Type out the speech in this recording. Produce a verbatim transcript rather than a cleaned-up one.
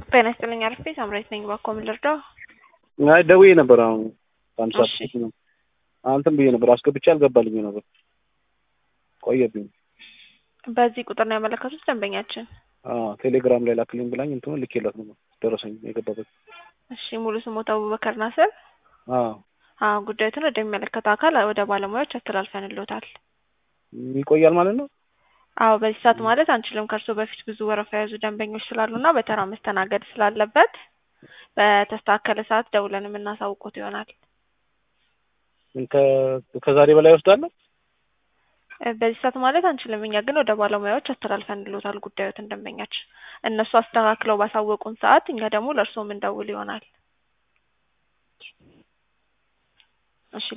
ጤና ይስጥልኝ አርፌ ሳምራይት ነኝ። ባኮ ምን ልርዳው? አይ ደውዬ ነበር አሁን ሃምሳ እሺ ፐርሰንት ነው አንተም ብዬ ነበር አስገብቼ አልገባልኝ ነበር ቆየብኝ። በዚህ ቁጥር ነው ያመለከቱት ደንበኛችን? አዎ ቴሌግራም ላይ ላክልኝ ብላኝ እንትኑ ልኬላት ነው ደረሰኝ የገባበት። እሺ ሙሉ ስሞት አቡበከር ናስር? አዎ አዎ ጉዳዩን ወደሚመለከተው አካል ወደ ባለሙያዎች አስተላልፈንልዎታል። ይቆያል ማለት ነው? አዎ በዚህ ሰዓት ማለት አንችልም። ከእርሶ በፊት ብዙ ወረፋ የያዙ ደንበኞች ስላሉና በተራ መስተናገድ ስላለበት በተስተካከለ ሰዓት ደውለን የምናሳውቅዎት ይሆናል። ከዛሬ በላይ ወስዳለሁ? በዚህ ሰዓት ማለት አንችልም። እኛ ግን ወደ ባለሙያዎች አስተላልፈንልዎታል ጉዳዩን ደንበኛችን እነሱ አስተካክለው ባሳወቁን ሰዓት እኛ ደግሞ ለእርሶ ምን ደውል ይሆናል።